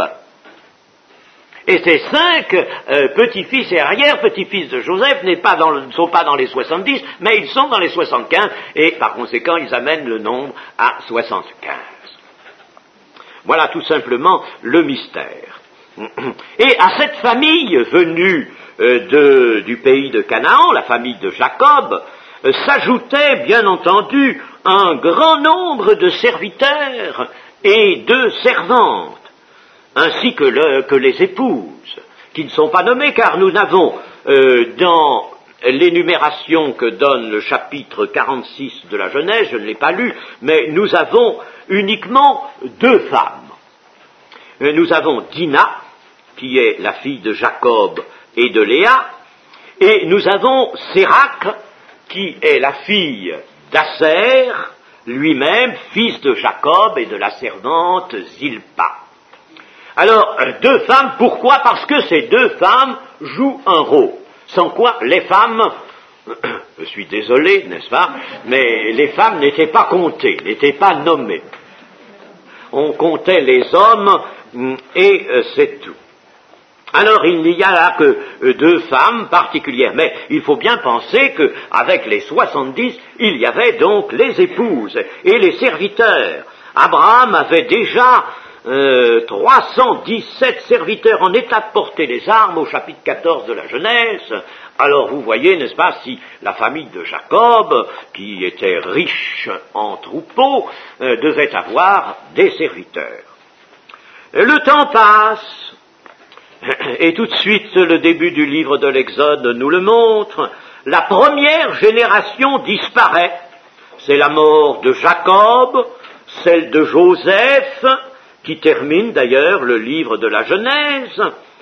Et ces cinq euh, petits-fils et arrière-petits-fils de Joseph ne sont pas dans les soixante-dix, mais ils sont dans les soixante-quinze, et par conséquent ils amènent le nombre à soixante-quinze. Voilà tout simplement le mystère. Et à cette famille venue euh, de, du pays de Canaan, la famille de Jacob, euh, s'ajoutait bien entendu un grand nombre de serviteurs et de servantes, ainsi que, le, que les épouses, qui ne sont pas nommées, car nous n'avons euh, dans l'énumération que donne le chapitre quarante-six de la Genèse, je ne l'ai pas lu, mais nous avons uniquement deux femmes. Nous avons Dina, qui est la fille de Jacob et de Léa, et nous avons Sérac, qui est la fille d'Asser, lui-même fils de Jacob et de la servante Zilpa. Alors, deux femmes, pourquoi? Parce que ces deux femmes jouent un rôle, sans quoi les femmes, je suis désolé, n'est-ce pas, mais les femmes n'étaient pas comptées, n'étaient pas nommées. On comptait les hommes, et euh, c'est tout. Alors il n'y a là que euh, deux femmes particulières, mais il faut bien penser qu'avec les soixante-dix, il y avait donc les épouses et les serviteurs. Abraham avait déjà euh, trois cent dix-sept serviteurs en état de porter les armes au chapitre quatorze de la Genèse. Alors vous voyez, n'est-ce pas, si la famille de Jacob, qui était riche en troupeaux, euh, devait avoir des serviteurs. Le temps passe, et tout de suite le début du livre de l'Exode nous le montre. La première génération disparaît. C'est la mort de Jacob, celle de Joseph, qui termine d'ailleurs le livre de la Genèse,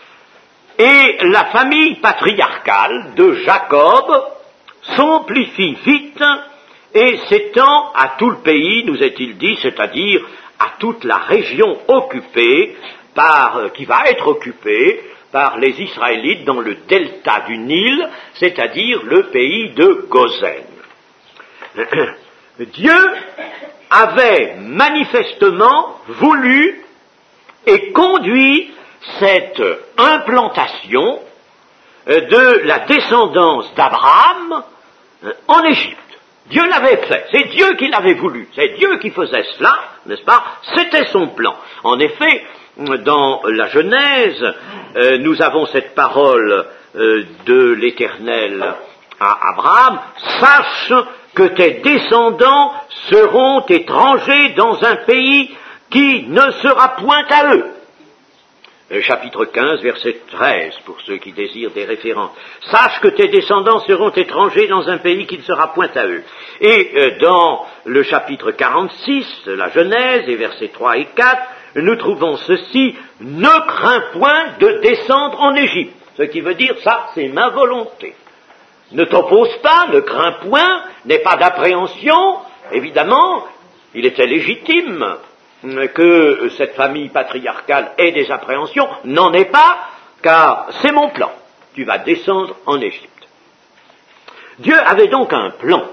et la famille patriarcale de Jacob s'amplifie vite et s'étend à tout le pays, nous est-il dit, c'est-à-dire à toute la région occupée par, euh, qui va être occupée par les Israélites dans le delta du Nil, c'est-à-dire le pays de Gozen. Dieu avait manifestement voulu et conduit cette implantation de la descendance d'Abraham en Égypte. Dieu l'avait fait, c'est Dieu qui l'avait voulu, c'est Dieu qui faisait cela, n'est-ce pas? C'était son plan. En effet, dans la Genèse, euh, nous avons cette parole euh, de l'Éternel à Abraham, « Sache que tes descendants seront étrangers dans un pays qui ne sera point à eux. » Chapitre quinze, verset treize, pour ceux qui désirent des références. « Sache que tes descendants seront étrangers dans un pays qui ne sera point à eux. » Et euh, dans le chapitre quarante-six, la Genèse, et versets trois et quatre, nous trouvons ceci, « Ne crains point de descendre en Égypte. » Ce qui veut dire, ça, c'est ma volonté. Ne t'oppose pas, ne crains point, n'aie pas d'appréhension. Évidemment, il était légitime que cette famille patriarcale ait des appréhensions, n'en est pas, car c'est mon plan. Tu vas descendre en Égypte. Dieu avait donc un plan.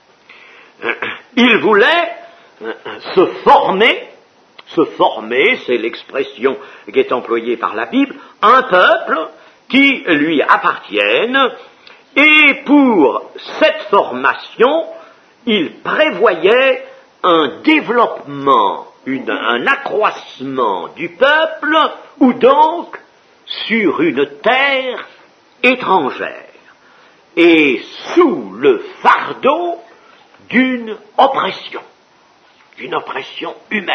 Il voulait se former, se former, c'est l'expression qui est employée par la Bible, un peuple qui lui appartienne, et pour cette formation, il prévoyait un développement, une, un accroissement du peuple, ou donc sur une terre étrangère, et sous le fardeau d'une oppression, d'une oppression humaine.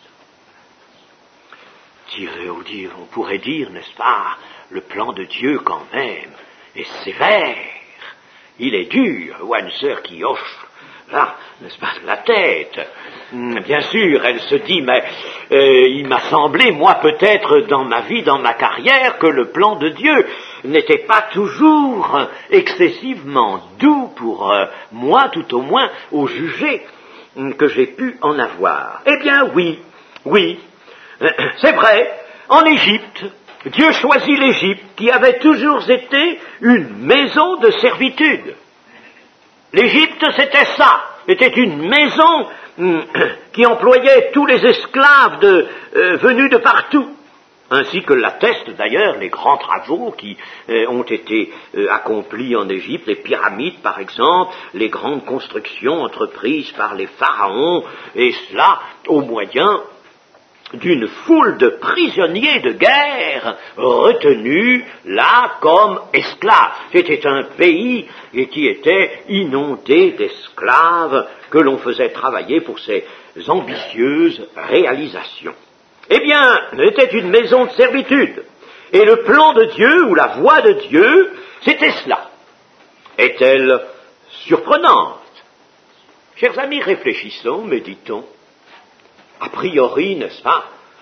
On pourrait dire, n'est-ce pas, le plan de Dieu quand même est sévère, il est dur. Ou une sœur qui hoche là, n'est-ce pas, la tête. Bien sûr, elle se dit, mais euh, il m'a semblé, moi peut-être dans ma vie, dans ma carrière, que le plan de Dieu n'était pas toujours excessivement doux pour euh, moi, tout au moins, au jugé que j'ai pu en avoir. Eh bien oui, oui, c'est vrai, en Égypte, Dieu choisit l'Égypte, qui avait toujours été une maison de servitude. L'Égypte, c'était ça, c'était une maison hum, qui employait tous les esclaves de, euh, venus de partout, ainsi que l'attestent d'ailleurs les grands travaux qui euh, ont été euh, accomplis en Égypte, les pyramides par exemple, les grandes constructions entreprises par les pharaons, et cela au moyen d'une foule de prisonniers de guerre retenus là comme esclaves. C'était un pays qui était inondé d'esclaves que l'on faisait travailler pour ses ambitieuses réalisations. Eh bien, c'était une maison de servitude. Et le plan de Dieu, ou la voie de Dieu, c'était cela. Est-elle surprenante? Chers amis, réfléchissons, méditons. A priori, n'est-ce pas,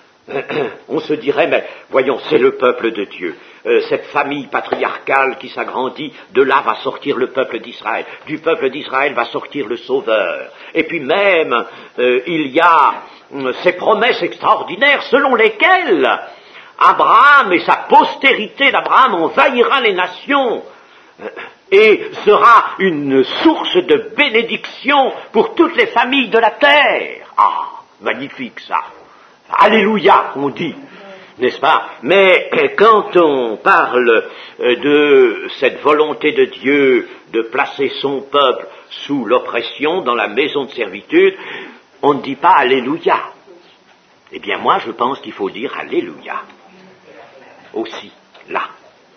on se dirait, mais voyons, c'est le peuple de Dieu, euh, cette famille patriarcale qui s'agrandit, de là va sortir le peuple d'Israël, du peuple d'Israël va sortir le Sauveur, et puis même, euh, il y a euh, ces promesses extraordinaires selon lesquelles Abraham et sa postérité d'Abraham envahira les nations, euh, et sera une source de bénédiction pour toutes les familles de la terre. Ah, magnifique ça. Alléluia, on dit, n'est-ce pas? Mais quand on parle de cette volonté de Dieu de placer son peuple sous l'oppression dans la maison de servitude, on ne dit pas Alléluia. Eh bien moi je pense qu'il faut dire Alléluia. Aussi, là.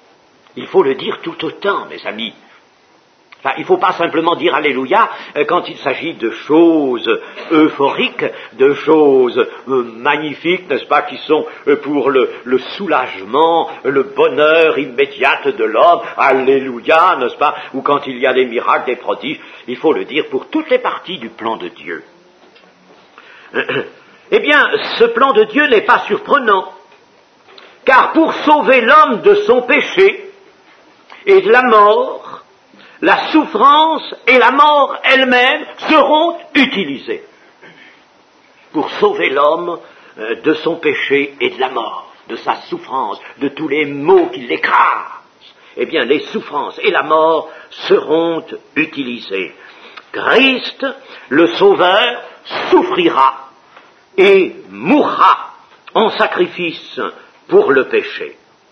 Il faut le dire tout autant, mes amis. Enfin, il ne faut pas simplement dire Alléluia quand il s'agit de choses euphoriques, de choses euh, magnifiques, n'est-ce pas, qui sont euh, pour le, le soulagement, le bonheur immédiat de l'homme, Alléluia, n'est-ce pas, ou quand il y a des miracles, des prodiges, il faut le dire pour toutes les parties du plan de Dieu. Eh bien, ce plan de Dieu n'est pas surprenant, car pour sauver l'homme de son péché et de la mort, la souffrance et la mort elles-mêmes seront utilisées pour sauver l'homme de son péché et de la mort, de sa souffrance, de tous les maux qui l'écrasent. Eh bien, les souffrances et la mort seront utilisées. Christ, le Sauveur, souffrira et mourra en sacrifice pour le péché.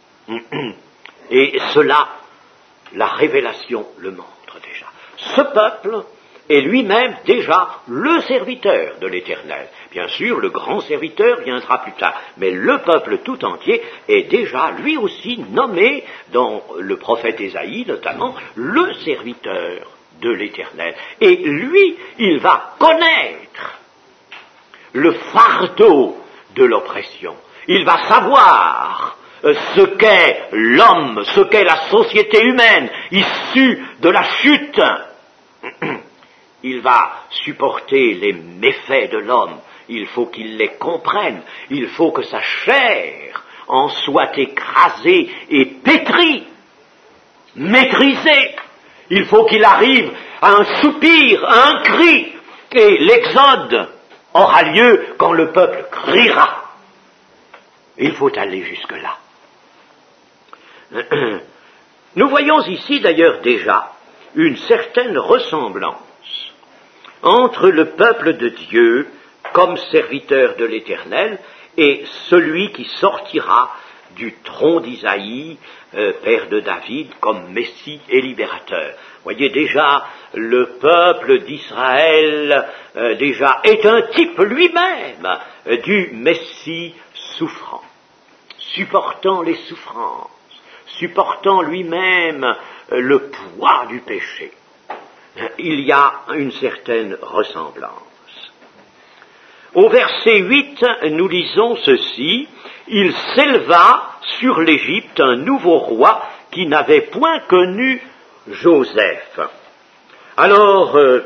Et cela, la révélation le montre déjà. Ce peuple est lui-même déjà le serviteur de l'Éternel. Bien sûr, le grand serviteur viendra plus tard, mais le peuple tout entier est déjà lui aussi nommé, dans le prophète Ésaïe notamment, le serviteur de l'Éternel. Et lui, il va connaître le fardeau de l'oppression. Il va savoir ce qu'est l'homme, ce qu'est la société humaine issue de la chute. Il va supporter les méfaits de l'homme. Il faut qu'il les comprenne. Il faut que sa chair en soit écrasée et pétrie, maîtrisée. Il faut qu'il arrive à un soupir, à un cri. Et l'exode aura lieu quand le peuple criera. Il faut aller jusque-là. Nous voyons ici d'ailleurs déjà une certaine ressemblance entre le peuple de Dieu comme serviteur de l'Éternel et celui qui sortira du tronc d'Isaïe, euh, père de David, comme Messie et libérateur. Voyez déjà, le peuple d'Israël euh, déjà est un type lui-même euh, du Messie souffrant, supportant les souffrances, supportant lui-même euh, le poids du péché. Il y a une certaine ressemblance. Au verset huit, nous lisons ceci: « Il s'éleva sur l'Égypte un nouveau roi qui n'avait point connu Joseph. » Alors, euh,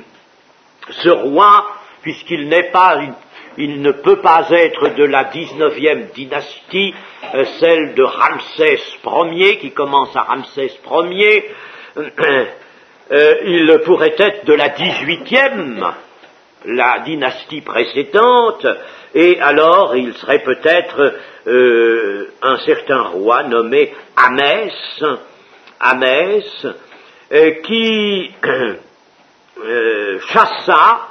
ce roi, puisqu'il n'est pas, il ne peut pas être de la dix-neuvième dynastie, euh, celle de Ramsès Ier, qui commence à Ramsès Ier, euh, euh, il pourrait être de la dix-huitième, la dynastie précédente, et alors il serait peut-être euh, un certain roi nommé Amès, Amès, euh, qui euh, chassa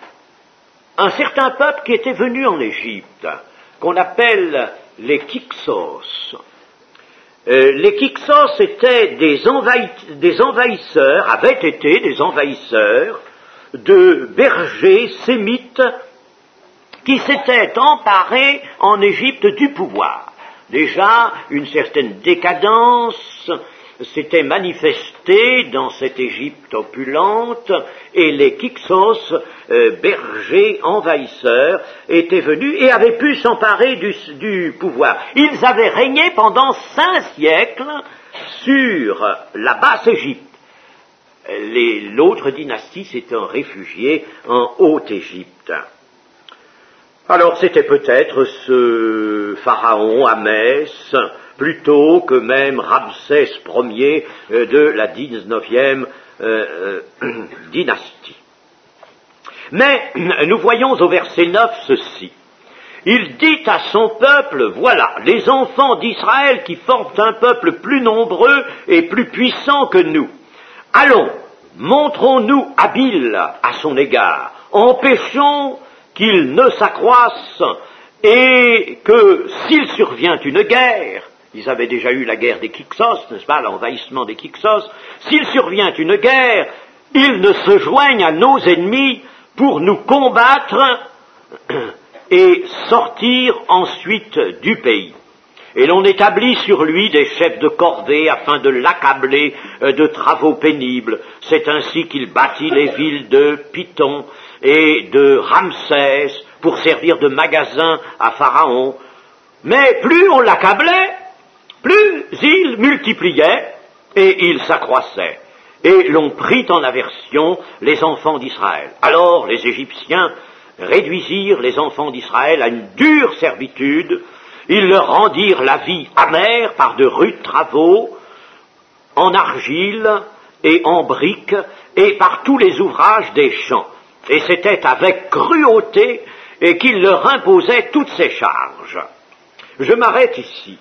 un certain peuple qui était venu en Égypte, qu'on appelle les Kyksos. Euh, les Kyksos étaient des, envahi- des envahisseurs, avaient été des envahisseurs de bergers sémites qui s'étaient emparés en Égypte du pouvoir. Déjà, une certaine décadence s'était manifestée dans cette Égypte opulente, et les Kyksos, euh, bergers envahisseurs, étaient venus et avaient pu s'emparer du, du pouvoir. Ils avaient régné pendant cinq siècles sur la basse Égypte. Les, l'autre dynastie s'était réfugiée en Haute-Égypte. Alors c'était peut-être ce pharaon Amès, plutôt que même Ramsès Ier euh, de la dix-neuvième euh, euh, dynastie. Mais nous voyons au verset neuf ceci. Il dit à son peuple, voilà, les enfants d'Israël qui forment un peuple plus nombreux et plus puissant que nous. Allons, montrons-nous habiles à son égard, empêchons qu'il ne s'accroisse et que s'il survient une guerre, ils avaient déjà eu la guerre des Kyksos, n'est-ce pas, l'envahissement des Kyksos, s'il survient une guerre, ils ne se joignent à nos ennemis pour nous combattre et sortir ensuite du pays. Et l'on établit sur lui des chefs de corvée afin de l'accabler de travaux pénibles. C'est ainsi qu'il bâtit les villes de Python et de Ramsès pour servir de magasin à Pharaon. Mais plus on l'accablait, plus il multipliait et il s'accroissait. Et l'on prit en aversion les enfants d'Israël. Alors les Égyptiens réduisirent les enfants d'Israël à une dure servitude. Ils leur rendirent la vie amère par de rudes travaux, en argile et en briques, et par tous les ouvrages des champs. Et c'était avec cruauté et qu'ils leur imposaient toutes ces charges. Je m'arrête ici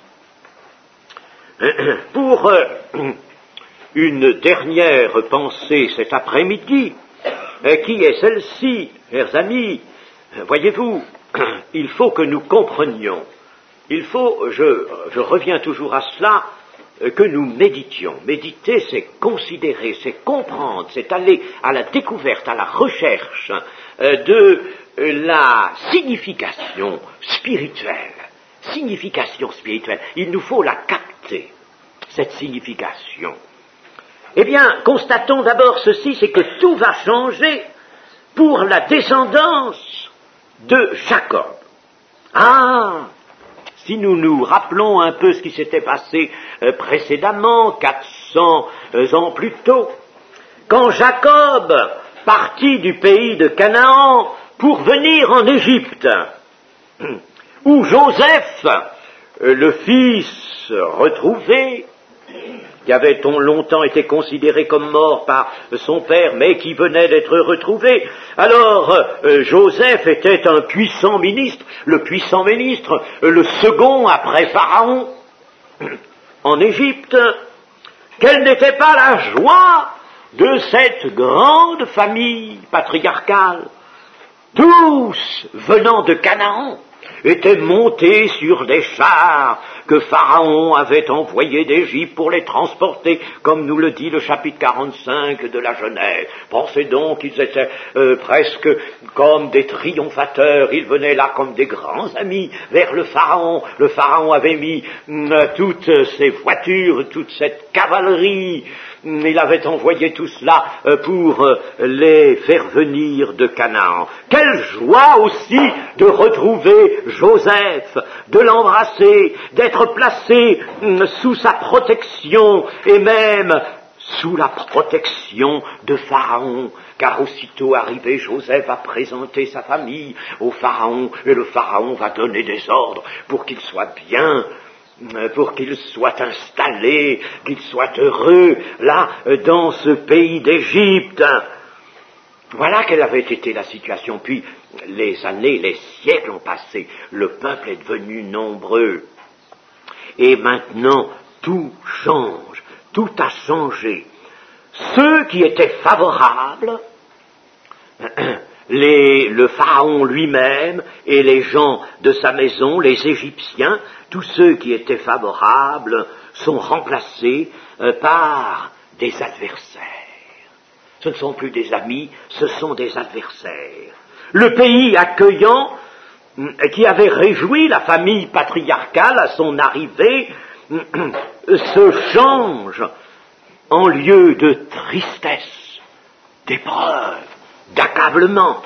pour une dernière pensée cet après-midi. euh, qui est celle-ci, chers amis. Voyez-vous, il faut que nous comprenions, il faut, je, je reviens toujours à cela, que nous méditions. Méditer, c'est considérer, c'est comprendre, c'est aller à la découverte, à la recherche euh, de euh, la signification spirituelle. Signification spirituelle. Il nous faut la capter, cette signification. Eh bien, constatons d'abord ceci, c'est que tout va changer pour la descendance de Jacob. Ah! Si nous nous rappelons un peu ce qui s'était passé euh, précédemment, quatre cents euh, ans plus tôt, quand Jacob partit du pays de Canaan pour venir en Égypte, où Joseph, euh, le fils retrouvé, qui avait longtemps été considéré comme mort par son père, mais qui venait d'être retrouvé. Alors, euh, Joseph était un puissant ministre, le puissant ministre, euh, le second après Pharaon, en Égypte. Quelle n'était pas la joie de cette grande famille patriarcale, tous venant de Canaan, étaient montés sur des chars que Pharaon avait envoyés d'Égypte pour les transporter, comme nous le dit le chapitre quarante-cinq de la Genèse. Pensez donc qu'ils étaient euh, presque comme des triomphateurs, ils venaient là comme des grands amis vers le Pharaon. Le Pharaon avait mis euh, toutes ces voitures, toute cette cavalerie, il avait envoyé tout cela euh, pour euh, les faire venir de Canaan. Quelle joie aussi de retrouver Joseph, de l'embrasser, d'être placé euh, sous sa protection et même sous la protection de Pharaon. Car aussitôt arrivé, Joseph va présenter sa famille au Pharaon et le Pharaon va donner des ordres pour qu'il soit bien, pour qu'il soit installé, qu'il soit heureux, là, dans ce pays d'Égypte. Voilà quelle avait été la situation. Puis, les années, les siècles ont passé, le peuple est devenu nombreux. Et maintenant, tout change, tout a changé. Ceux qui étaient favorables, Les, le pharaon lui-même et les gens de sa maison, les Égyptiens, tous ceux qui étaient favorables sont remplacés euh, par des adversaires. Ce ne sont plus des amis, ce sont des adversaires. Le pays accueillant, qui avait réjoui la famille patriarcale à son arrivée, se change en lieu de tristesse, d'épreuve, d'accablement.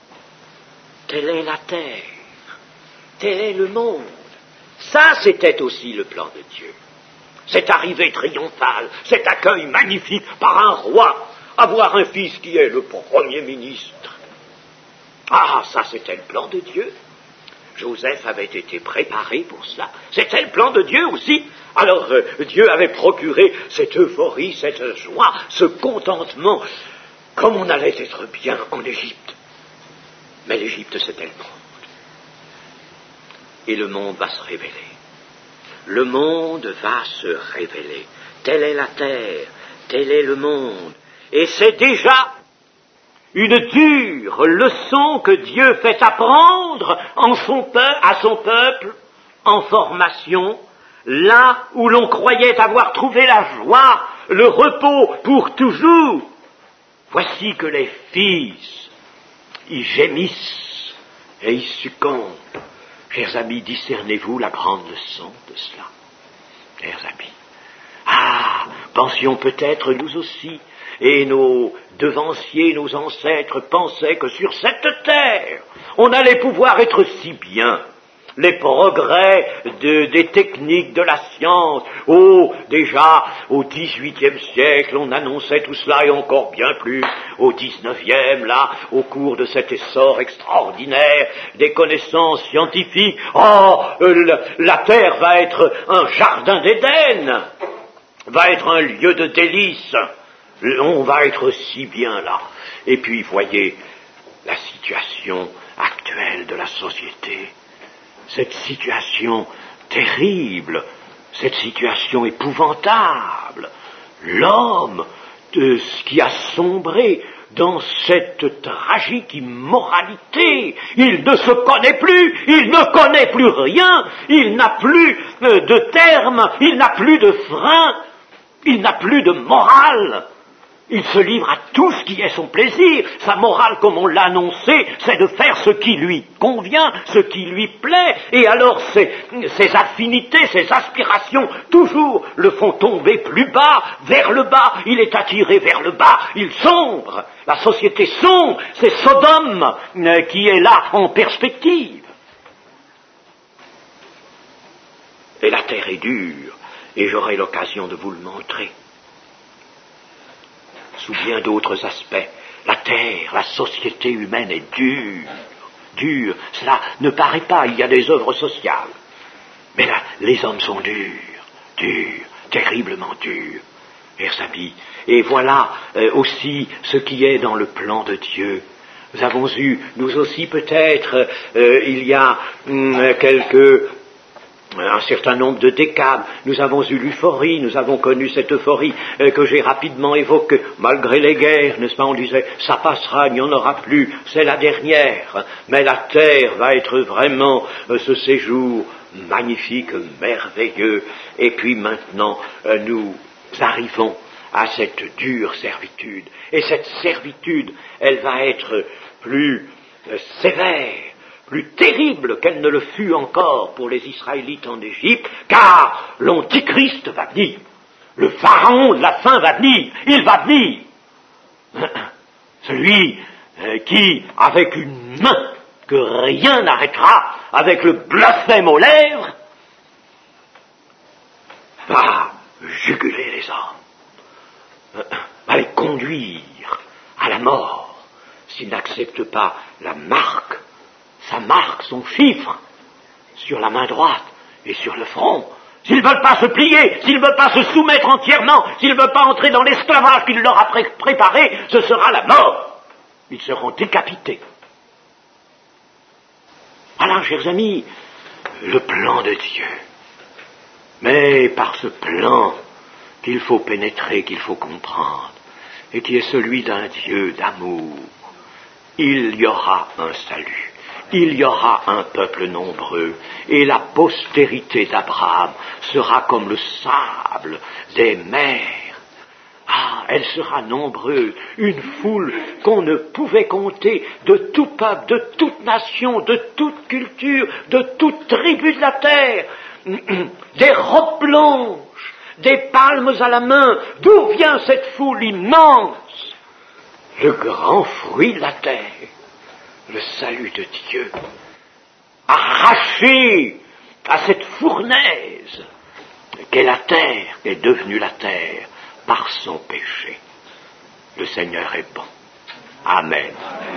Telle est la terre, tel est le monde. Ça, c'était aussi le plan de Dieu. Cette arrivée triomphale, cet accueil magnifique par un roi, avoir un fils qui est le premier ministre. Ah, ça, c'était le plan de Dieu. Joseph avait été préparé pour cela. C'était le plan de Dieu aussi. Alors, euh, Dieu avait procuré cette euphorie, cette joie, ce contentement, comme on allait être bien en Égypte. Mais l'Égypte, c'était le monde. Et le monde va se révéler. Le monde va se révéler. Telle est la terre, tel est le monde. Et c'est déjà une dure leçon que Dieu fait apprendre en son peuple, à son peuple en formation, là où l'on croyait avoir trouvé la joie, le repos pour toujours. Voici que les fils, ils gémissent et ils succombent. Chers amis, discernez-vous la grande leçon de cela, chers amis. Ah, pensions peut-être nous aussi, et nos devanciers, nos ancêtres pensaient que sur cette terre, on allait pouvoir être si bien. Les progrès de, des techniques de la science, oh, déjà au dix-huitième siècle, on annonçait tout cela et encore bien plus au dix-neuvième, là, au cours de cet essor extraordinaire des connaissances scientifiques. Oh, euh, la Terre va être un jardin d'Éden, va être un lieu de délices, on va être si bien là. Et puis, voyez, la situation actuelle de la société, cette situation terrible, cette situation épouvantable, l'homme de ce qui a sombré dans cette tragique immoralité. Il ne se connaît plus, il ne connaît plus rien, il n'a plus de terme, il n'a plus de frein, il n'a plus de morale. Il se livre à tout ce qui est son plaisir. Sa morale, comme on l'a annoncé, c'est de faire ce qui lui convient, ce qui lui plaît. Et alors ses, ses affinités, ses aspirations, toujours le font tomber plus bas, vers le bas. Il est attiré vers le bas, il sombre. La société sombre, c'est Sodome euh, qui est là en perspective. Et la terre est dure, et j'aurai l'occasion de vous le montrer. Sous bien d'autres aspects, la terre, la société humaine est dure, dure. Cela ne paraît pas, il y a des œuvres sociales. Mais là, les hommes sont durs, durs, terriblement durs, chers amis. Et voilà euh, aussi ce qui est dans le plan de Dieu. Nous avons eu, nous aussi peut-être, euh, il y a hum, quelques... un certain nombre de décades, nous avons eu l'euphorie, nous avons connu cette euphorie euh, que j'ai rapidement évoquée, malgré les guerres, n'est-ce pas, on disait, ça passera, il n'y en aura plus, c'est la dernière, mais la terre va être vraiment euh, ce séjour magnifique, merveilleux, et puis maintenant euh, nous arrivons à cette dure servitude, et cette servitude, elle va être plus euh, sévère, plus terrible qu'elle ne le fut encore pour les Israélites en Égypte, car l'Antichrist va venir. Le pharaon de la fin va venir. Il va venir. Celui euh, qui, avec une main que rien n'arrêtera, avec le blasphème aux lèvres, va juguler les hommes, va les conduire à la mort s'ils n'acceptent pas la marque, sa marque, son chiffre, sur la main droite et sur le front. S'ils ne veulent pas se plier, s'ils ne veulent pas se soumettre entièrement, s'ils ne veulent pas entrer dans l'esclavage qu'il leur a pré- préparé, ce sera la mort. Ils seront décapités. Voilà, chers amis, le plan de Dieu. Mais par ce plan qu'il faut pénétrer, qu'il faut comprendre, et qui est celui d'un Dieu d'amour, il y aura un salut. Il y aura un peuple nombreux, et la postérité d'Abraham sera comme le sable des mers. Ah, elle sera nombreuse, une foule qu'on ne pouvait compter, de tout peuple, de toute nation, de toute culture, de toute tribu de la terre, des robes blanches, des palmes à la main. D'où vient cette foule immense? Le grand fruit de la terre. Le salut de Dieu, arraché à cette fournaise qu'est la terre, qu'est devenue la terre par son péché. Le Seigneur est bon. Amen.